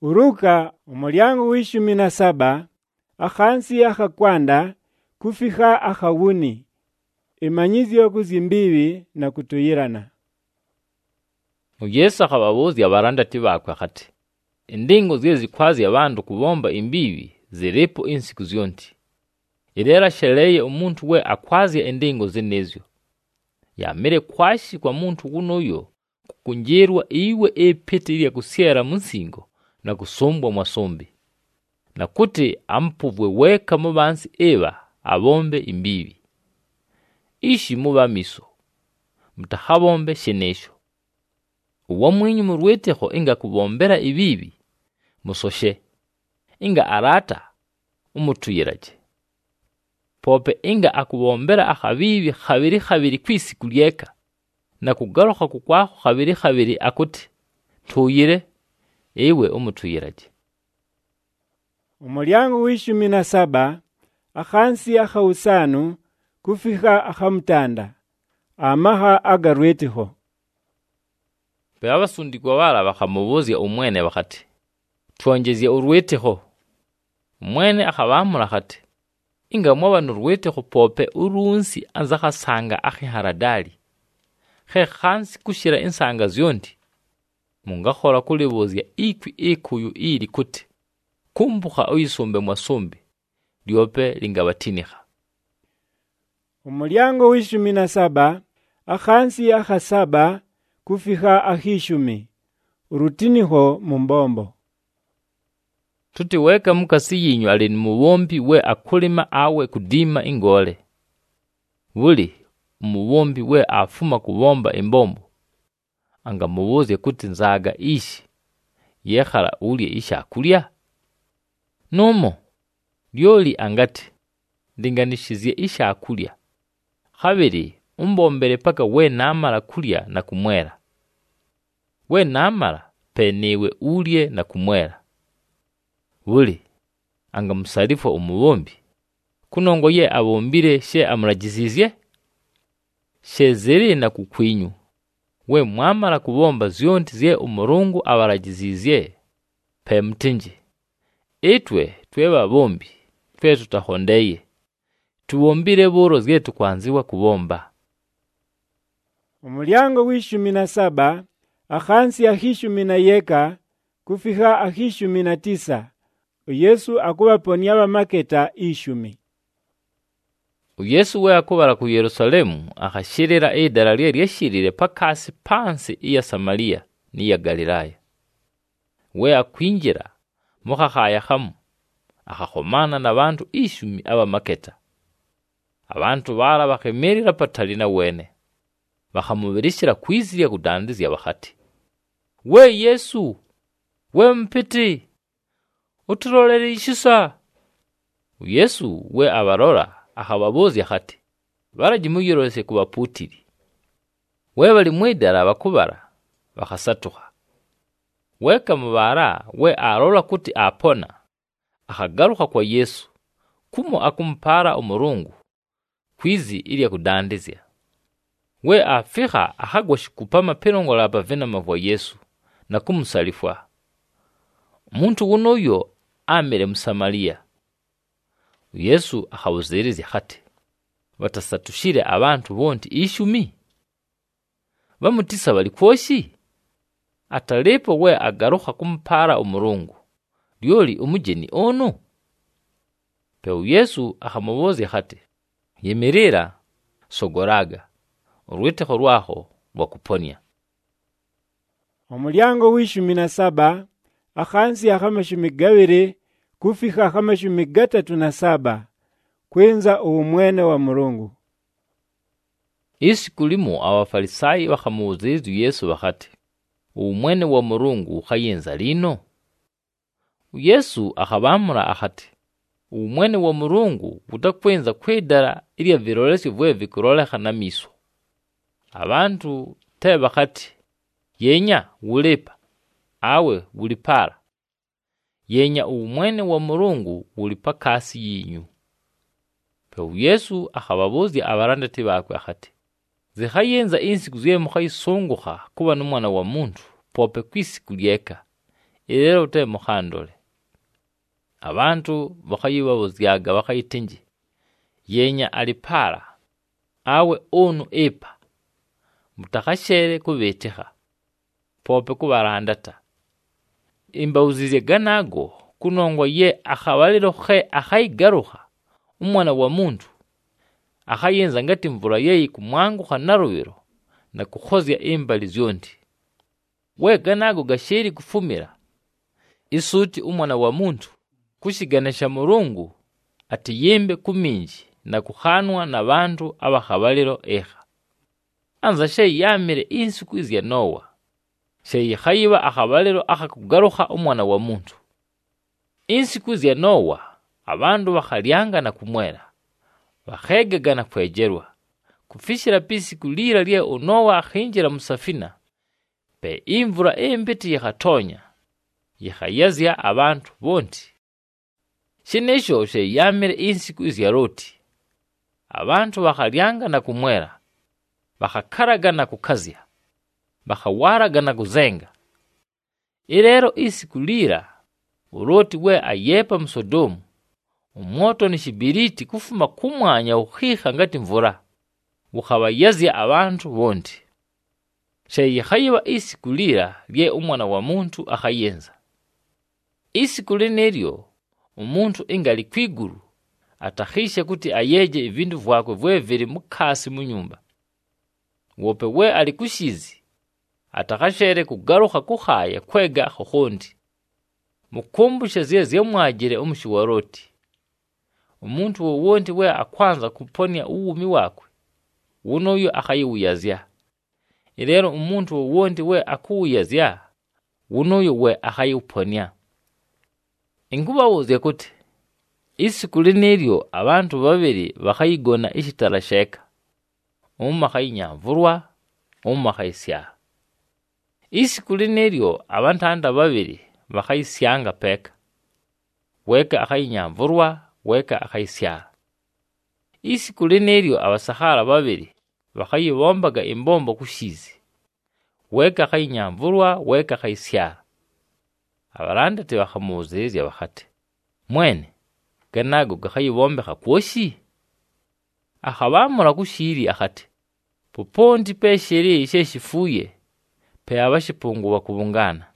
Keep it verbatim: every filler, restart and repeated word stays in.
Uruka umulyango w'ishumi na saba akhansi akhakwanda kufika akhawuni imanyizyo kuzimbibi na kutuyirana. Yesu akhababuzya abarandati bakwe akhati endingo ziye zikhwazi abandu kubomba imbibi ziripo insiku zyonti. Irera sheleye umuntu we akwazya endingo zinezyo. Yamere kwashi kwa muntu kunoyo kukunjirwa iwe epete ili ya kusiera munsingo na kusombwa mwasombi. Na kuti ampuvwe weka mubansi eba abombe imbibi. Ishi muba miso. Mutahabombe shenesho. Uwa mwenyu murweteho inga kubombera ibibi. Musoshe. Inga arata umutuyiraje. Pope inga akubombera akhabibi khabiri khabiri kwisikuliyeka. Na kugaruka kukwaho khabiri khabiri akuti tuyire ewe umutuyiraje. Umulyango w'ishumi na saba akhansi akhawusanu kufika akhamutanda amaha agarweteho. Pe abasundikwa bala bakhamubuzya umwene bakati twongezye urweteho. Umwene akhabamura khati inga mwaba nurweteho pope urunsi anzakhasanga akhi haradali. Khe khansi kushira insanga zyonti. Mungakhora kulibuzya ikwi ikuyu ili kuti kumbuka uyisombe mwasombi lyope lingabatiniha. Umulyango w'ishumi na saba akhansi akhasaba kufika akhishumi urutiniho mumbombo. Tutiweka mukasi yinyu alini mubombi we akulima awe kudima ingole. Wuli mubombi we afuma kubomba imbombo. Anga mubuze kuti nzaga ishi yekhala ulye ishi akulya. Nomo lyoli angati ndinganishizye ishi akulya. Khabiri umbombere paka we namara kulya na kumwera. We namara penewe ulye na kumwera. Wuli anga musarifu umubombi kunongo ye abombire she amuragizizye she zeri na kukwinyu. We mwamara kubomba zyonti zye umurungu abaragizizye pe mtinji. Etwe tweba bombi twe tutahondeye tubombire boro zye tukwanziwa kubomba. Umulyango w'ishumi na saba akhansi akhishumi na yeka kufika akhishumi na tisa Yesu akubaponya abamaketa ishumi. Yesu we akubara ku Yerusalemu akhashirira idara lye lyeshirire pakasi pansi iya Samaria niya Galilaya. We akwinjira mukhahaya hamu akhakhomana n'abantu ishumi abamaketa. Abantu bara bakhemerera patalina wene. Bakhamubirishira kwizirya kudandizya bakhati we Yesu we mpiti uturolere ishisa. Yesu we abarora akhababuzya khati barajimuyirose kubaputiri. We bali mwidara bakubara bakhasatuha. We kamubara we arola kuti apona akhagaruka kwa Yesu kumo akumpara umurungu kwizi ili kudandizya. We afika ahagwashikupa mapirongola abavenama vwa Yesu na kumusalifwa. Muntu unoyo amere Msamaria. Yesu akhawuzirizya khati batasatushire abantu bonti ishumi. Bamutisa bali kwoshi. Atalepo we agaruka kumpara umurungu lyoli umujeni ono. Pe Yesu akhamubuzya khati yemerera sogoraga urweteho rwaho rwakuponya. Umulyango w'ishumi na saba akhansi akhamashumi gabiri kufika akhamashumi gatatu na saba kwenza uumwene wa Mulungu. Isi kulimo abafarisayi bakhamubuziriza Yesu bakhati uumwene wa Mulungu khayenza lino. Yesu akhabamura akhati uumwene wa Mulungu butakwenza kwedara ili virolesyo vwe vikurolekha na miso. Abantu teba khati yenya wulepa awe wulipara. Yenya uumwene wa Mulungu wulipa kasi yinyu. Pe Yesu akhababuzya abarandati bakwe akhati zikhayenza insiku zye mukhayisongoha kuba n'umwana wa muntu pope kwisikuliyeka ilero te mukhandole. Abantu bakayibabuzyaga bakayitinji yenya alipara awe onu epa mutakashere kubetiha pope kubarandata imbauzize ganago kunongwa ye akhabaliro khe akhayigaruha umwana wa muntu akhayenza ngati mvura yeyi kumwangu khanarubiro na kukhozya imbali zyondi we ganago gasheri kufumira isuti umwana wa muntu kushiganisha Mulungu ati yembe kuminji na kuhanwa na bantu abakhabaliro eha anza shei yamire insiku izya Nowa shei khayiba akhabaliro akhakugaruha umwana wa muntu insiku izya Nowa abandu bakhalyanga na kumwera bakhegega na kwejerwa kufishira pisi kulira lye Nowa akhinjira musafina pe imvura embiti yakhatonya yakhayazya abantu bonti shinesho shei yamire insiku izya Loti abantu bakhalyanga na kumwera bakhakaraga na kukazya bakhawaraga na kuzenga ilero isikulira Loti we ayepa msodomu umoto ni shibiriti kufuma kumwanya ukhiha ngati mvura ukhabayazya abantu bonti shei khayiba isikulira lye umwana wa muntu akhayenza isikulinelyo umuntu ingali kwiguru atakhisha kuti ayeje ibindu vyakwe vwe viri mukhasi munyumba wope we alikushizi atakashere kugaruka kukhaya kwega khohondi mukumbushe ziye ziyamwagire umushi wa Loti umuntu wowonti we akwanza kuponya uwumi wakwe unoyo akhayiwuyazya ilero umuntu wowonti we akuwuyazya unoyo we akhayiuponya inguba woze kuti isikulinelyo abantu babiri bakhayigona ishitarasheka umma khayinyamvurwa umma khayisya isikulinelyo abantanda babiri bakhayisyanga peka weka akhayinyamvurwa weka akhayisya isikulinelyo abasahara babiri bakhayibombaga imbombo kushizi weka akhayinyamvurwa weka akhayisya abarandate bakhamuzezya bakhate mwene ganago gakhayibombeha kwoshi akhabamura kushiri akhate popondi pe sheri sheshifuye pe abashipunguwa kubungana